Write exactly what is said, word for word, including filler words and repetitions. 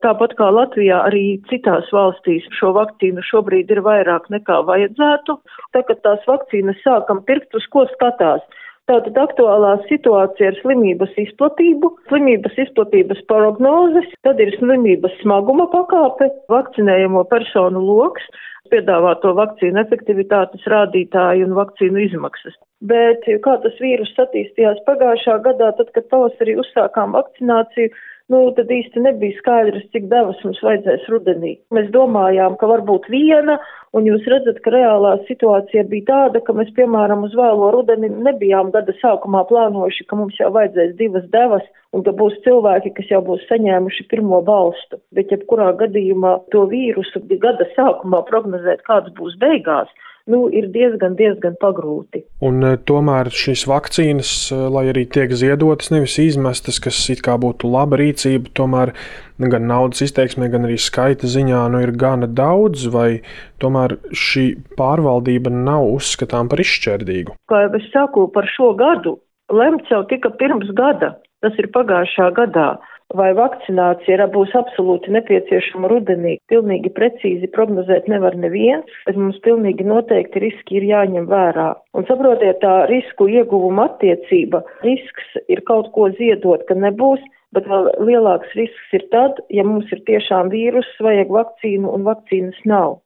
Tāpat kā Latvijā, arī citās valstīs šo vakcīnu šobrīd ir vairāk nekā vajadzētu. Tagad tās vakcīnas sākam pirkt, uz ko skatās. Tātad aktuālā situācija ar slimības izplatību, slimības izplatības prognozes, tad ir slimības smaguma pakāpe, vakcinējamo personu loks, piedāvāto vakcīnu efektivitātes rādītāji un vakcīnu izmaksas. Bet kā tas vīrus attīstījās pagājušā gadā, tad, kad pavasarī uzsākām vakcināciju, nu, tad īsti nebija skaidrs, cik devas mums vajadzēs rudenī. Mēs domājām, ka varbūt viena, un jūs redzat, ka reālā situācija bija tāda, ka mēs, piemēram, uz vēlo rudeni nebijām gada sākumā plānojuši, ka mums jau vajadzēs divas devas, un ka būs cilvēki, kas jau būs saņēmuši pirmo balstu. Bet jebkurā gadījumā to vīrusu gada sākumā prognozēt, kāds būs beigās, nu, ir diezgan, diezgan pagrūti. Un tomēr šīs vakcīnas, lai arī tiek ziedotas, nevis izmestas, kas it kā būtu laba rīcība, tomēr gan naudas izteiksmē, gan arī skaita ziņā, nu, ir gana daudz, vai tomēr šī pārvaldība nav uzskatām par izšķērdīgu? Kā jau es saku, par šo gadu lemts jau tika pirms gada, tas ir pagājušā gadā. Vai vakcinācija būs absolūti nepieciešama rudenī, pilnīgi precīzi prognozēt nevar neviens, bet mums pilnīgi noteikti riski ir jāņem vērā. Un saprotiet, tā risku ieguvuma attiecība, risks ir kaut ko ziedot, ka nebūs, bet vēl lielāks risks ir tad, ja mums ir tiešām vīruss, vajag vakcīnu un vakcīnas nav.